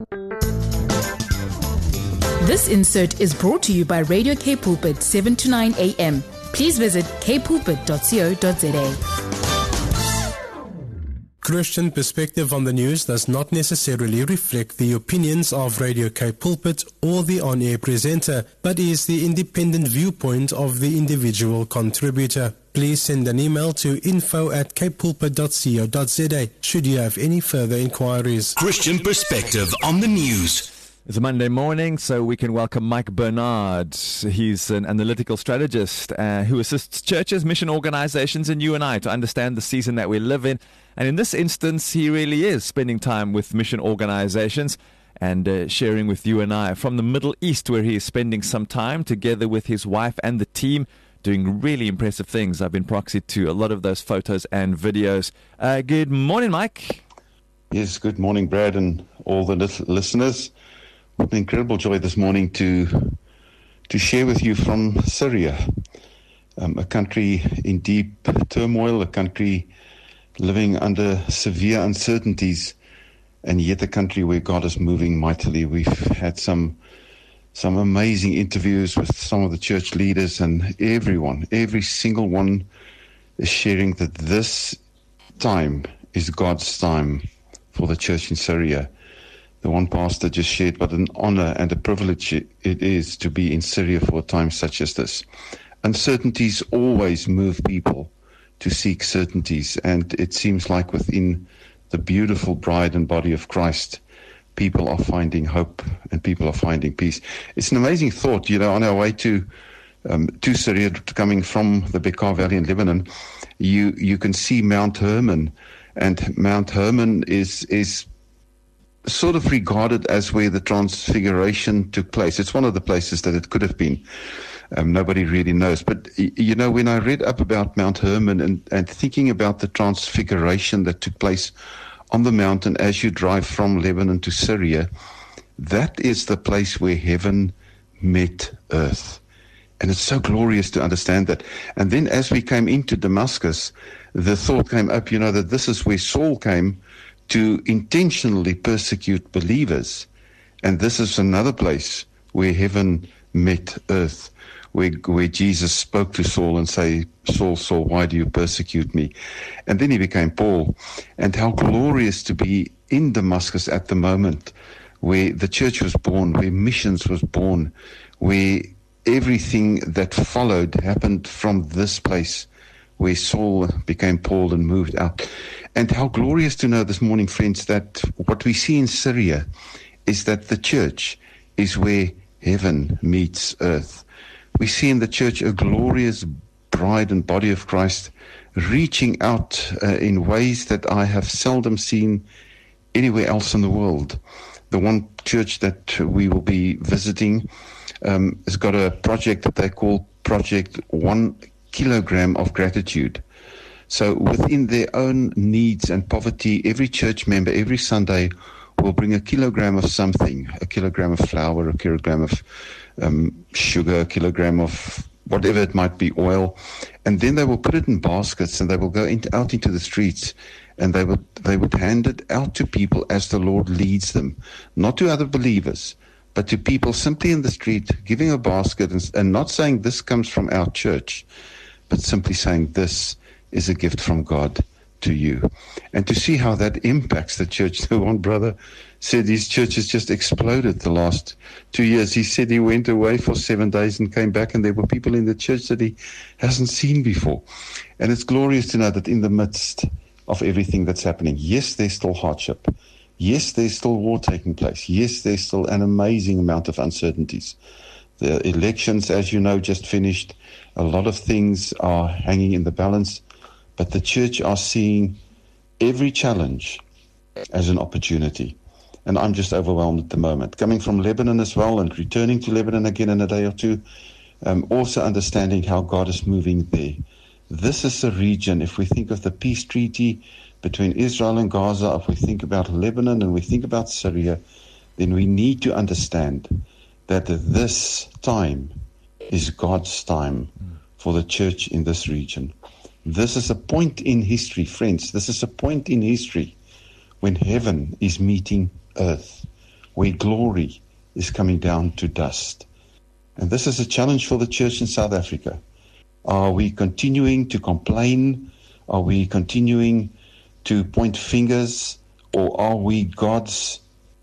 This insert is brought to you by Radio K Pulpit 7 to 9 a.m. Please visit kpulpit.co.za. Christian perspective on the news does not necessarily reflect the opinions of Radio K Pulpit or the on-air presenter, but is the independent viewpoint of the individual contributor. Please send an email to info@kpulpit.co.za should you have any further inquiries. Christian perspective on the news. It's a Monday morning, so we can welcome Mike Bernard. He's an analytical strategist who assists churches, mission organizations, and you and I to understand the season that we live in. And in this instance, he really is spending time with mission organizations and sharing with you and I from the Middle East, where he is spending some time together with his wife and the team, doing really impressive things. I've been proxy to a lot of those photos and videos. Good morning, Mike. Yes, good morning, Brad, and all the listeners. What an incredible joy this morning to share with you from Syria, a country in deep turmoil, a country living under severe uncertainties, and yet a country where God is moving mightily. We've had some amazing interviews with some of the church leaders, and every single one is sharing that this time is God's time for the church in Syria. The one pastor just shared what an honor and a privilege it is to be in Syria for a time such as this. Uncertainties always move people to seek certainties, and it seems like within the beautiful bride and body of Christ, people are finding hope and people are finding peace. It's an amazing thought, on our way to Syria, coming from the Bekaa Valley in Lebanon, you can see Mount Hermon, and Mount Hermon is sort of regarded as where the Transfiguration took place. It's one of the places that it could have been. Nobody really knows. But, when I read up about Mount Hermon and thinking about the Transfiguration that took place on the mountain as you drive from Lebanon to Syria, that is the place where heaven met earth. And it's so glorious to understand that. And then as we came into Damascus, the thought came up, that this is where Saul came to intentionally persecute believers. And this is another place where heaven met earth, where Jesus spoke to Saul and say, Saul, Saul, why do you persecute me? And then he became Paul. And how glorious to be in Damascus at the moment where the church was born, where missions was born, where everything that followed happened from this place where Saul became Paul and moved out. And how glorious to know this morning, friends, that what we see in Syria is that the church is where heaven meets earth. We see in the church a glorious bride and body of Christ reaching out in ways that I have seldom seen anywhere else in the world. The one church that we will be visiting has got a project that they call Project 1 Kilogram of Gratitude. So within their own needs and poverty, every church member every Sunday will bring a kilogram of something, a kilogram of flour, a kilogram of sugar, a kilogram of whatever it might be, oil, and then they will put it in baskets and they will go out into the streets and they would hand it out to people as the Lord leads them, not to other believers, but to people simply in the street, giving a basket and not saying this comes from our church, but simply saying this is a gift from God to you. And to see how that impacts the church. The one brother said his church has just exploded the last 2 years. He said he went away for 7 days and came back, and there were people in the church that he hasn't seen before. And it's glorious to know that in the midst of everything that's happening, yes, there's still hardship. Yes, there's still war taking place. Yes, there's still an amazing amount of uncertainties. The elections, as you know, just finished. A lot of things are hanging in the balance. But the church are seeing every challenge as an opportunity. And I'm just overwhelmed at the moment. Coming from Lebanon as well and returning to Lebanon again in a day or two, also understanding how God is moving there. This is a region, if we think of the peace treaty between Israel and Gaza, if we think about Lebanon and we think about Syria, then we need to understand that this time is God's time for the church in this region. This is a point in history, friends. This is a point in history when heaven is meeting earth. where glory is coming down to dust. And this is a challenge for the church in South Africa. Are we continuing to complain? Are we continuing to point fingers? Or are we God's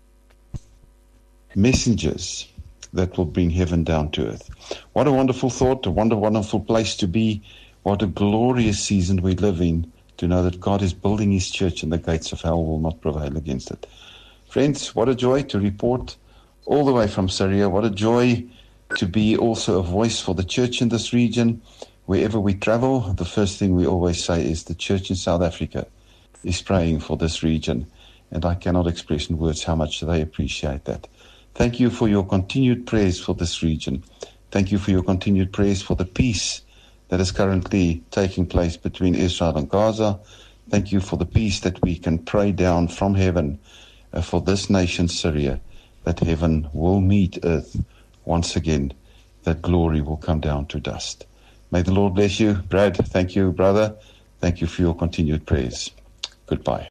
messengers that will bring heaven down to earth? What a wonderful thought, a wonderful place to be. What a glorious season we live in, to know that God is building his church and the gates of hell will not prevail against it. Friends, what a joy to report all the way from Syria. What a joy to be also a voice for the church in this region. Wherever we travel, the first thing we always say is the church in South Africa is praying for this region. And I cannot express in words how much they appreciate that. Thank you for your continued prayers for this region. Thank you for your continued prayers for the peace that is currently taking place between Israel and Gaza. Thank you for the peace that we can pray down from heaven for this nation, Syria, that heaven will meet earth once again, that glory will come down to dust. May the Lord bless you. Brad, thank you, brother. Thank you for your continued prayers. Goodbye.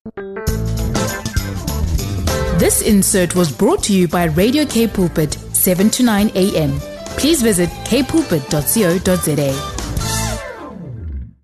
This insert was brought to you by Radio K Pulpit, 7 to 9 a.m. Please visit kpulpit.co.za.